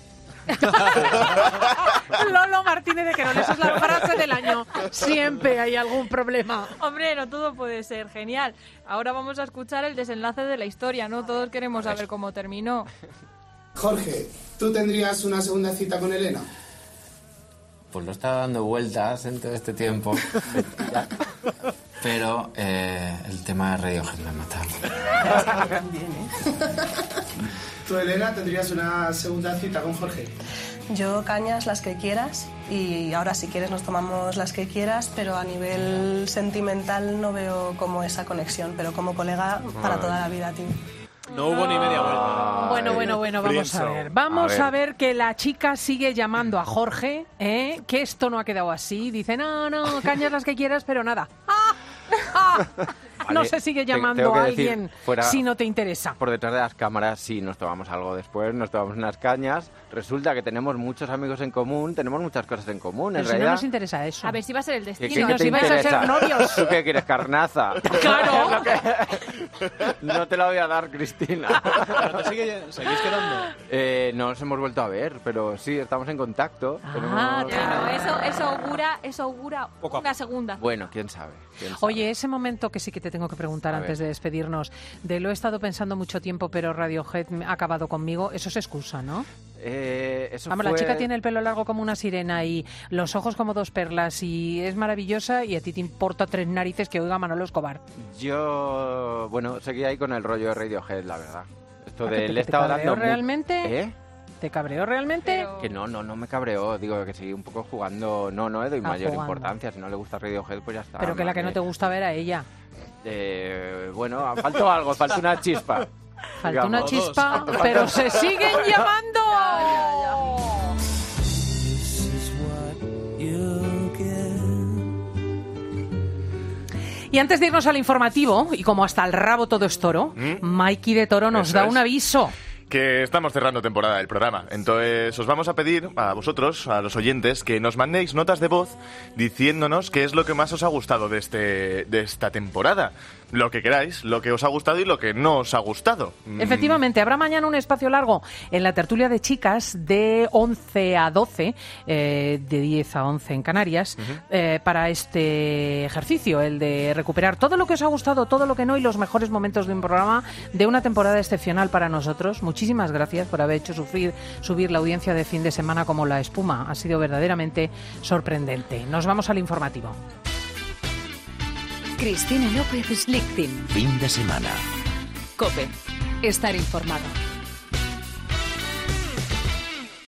Lolo Martínez de Querol, esa es la frase del año. Siempre hay algún problema. Hombre, no todo puede ser genial. Ahora vamos a escuchar el desenlace de la historia, ¿no? Todos queremos saber cómo terminó. Jorge, ¿tú tendrías una segunda cita con Elena? Pues lo estaba dando vueltas en todo este tiempo. Pero eh, el tema de Radiohead me ha matado. También, ¿eh? ¿Tú, Elena, tendrías una segunda cita con Jorge? Yo cañas las que quieras y ahora si quieres nos tomamos las que quieras, pero a nivel sentimental no veo como esa conexión, pero como colega para toda la vida, tío. No hubo ni media vuelta. Bueno, bueno, bueno, vamos a ver. Vamos a ver. a ver que la chica sigue llamando a Jorge, ¿eh? Que esto no ha quedado así. Dice, no, no, cañas las que quieras, pero nada. ¡Ah! ¡Ah! Vale, no se sigue llamando a alguien fuera, si no te interesa. Por detrás de las cámaras sí nos tomamos algo después, nos tomamos unas cañas. Resulta que tenemos muchos amigos en común, tenemos muchas cosas en común. Pero en si realidad, no nos interesa eso. A ver si va a ser el destino. ¿Qué, qué, qué si vais a ser novios. ¿Tú qué quieres, carnaza? Claro. No te la voy a dar, Cristina. ¿Pero te sigue, seguís quedando? Eh, no nos hemos vuelto a ver, pero sí, estamos en contacto. Ah, tenemos... claro, eso, eso augura, eso augura una segunda. Bueno, quién sabe, quién sabe. Oye, ese momento que sí que te tengo que preguntar A antes ver. de despedirnos, de lo he estado pensando mucho tiempo, pero Radiohead ha acabado conmigo, eso es excusa, ¿no? Eh, eso Vamos, fue... la chica tiene el pelo largo como una sirena y los ojos como dos perlas y es maravillosa y a ti te importa tres narices que oiga Manolo Escobar. Yo, bueno, seguí ahí con el rollo de Radiohead, la verdad. Esto ¿A de que te- le te estaba cabreó dando mu- realmente? ¿Eh? ¿Te cabreó realmente? Que no, no, no me cabreó. Digo que seguí un poco jugando. No, no le doy Ah, mayor jugando. importancia. Si no le gusta Radiohead, pues ya está. Pero que la que no Vale. te gustaba era ella. Eh, bueno, faltó algo, faltó una chispa. Faltó una digamos. chispa, pero se siguen llamando. Y antes de irnos al informativo, y como hasta el rabo todo es toro, ¿Mm? Mikey de Toro nos Eso da es. un aviso. Que estamos cerrando temporada del programa. Entonces os vamos a pedir a vosotros, a los oyentes, que nos mandéis notas de voz diciéndonos qué es lo que más os ha gustado de, este, de esta temporada. Lo que queráis, lo que os ha gustado y lo que no os ha gustado. Efectivamente, habrá mañana un espacio largo en la tertulia de chicas de once a doce, eh, de diez a once en Canarias, uh-huh. eh, para este ejercicio, el de recuperar todo lo que os ha gustado, todo lo que no y los mejores momentos de un programa de una temporada excepcional para nosotros. Muchísimas gracias por haber hecho sufrir, subir la audiencia de fin de semana como la espuma. Ha sido verdaderamente sorprendente. Nos vamos al informativo. Cristina López Slichting. Fin de semana. COPE. Estar informado.